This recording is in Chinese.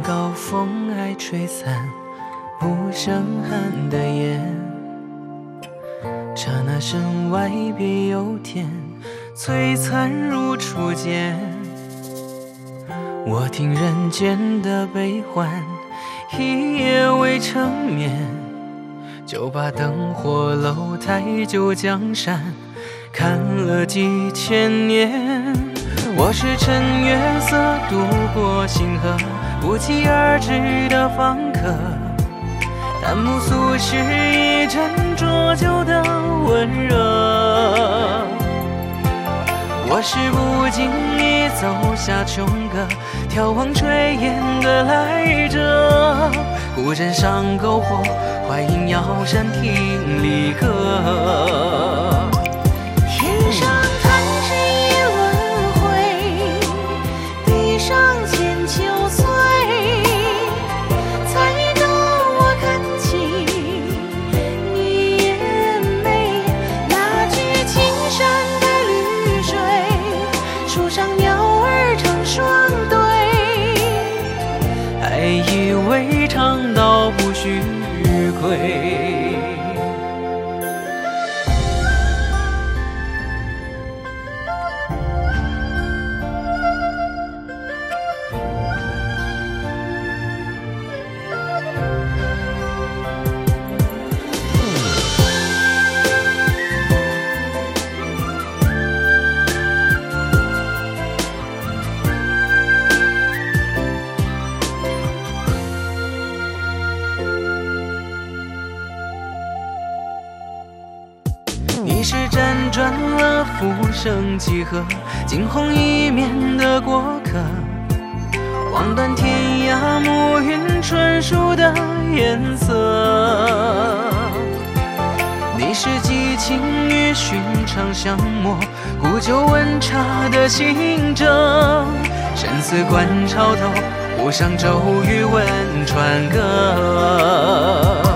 高风爱吹散不胜寒的夜，刹那身外别有天，璀璨如初见。我听人间的悲欢，一夜未成眠，就把灯火楼台旧江山看了几千年。我是趁月色渡过星河，不期而至的访客，弹幕俗世一盏浊酒的温热。我是不经意走下琼阁，眺望炊烟的来者，古镇上篝火，怀音摇山听离歌。 天上弹指一轮回，地上千秋岁，才懂我看清你眼眉。那句青山的绿水，树上鸟儿成双对， 爱以为常道不须归。你是辗转了浮生几何，惊鸿一面的过客，望断天涯暮云纯属的颜色。你是激情与寻常相磨，古酒温茶的行者，生死关潮头，湖上骤雨问船歌。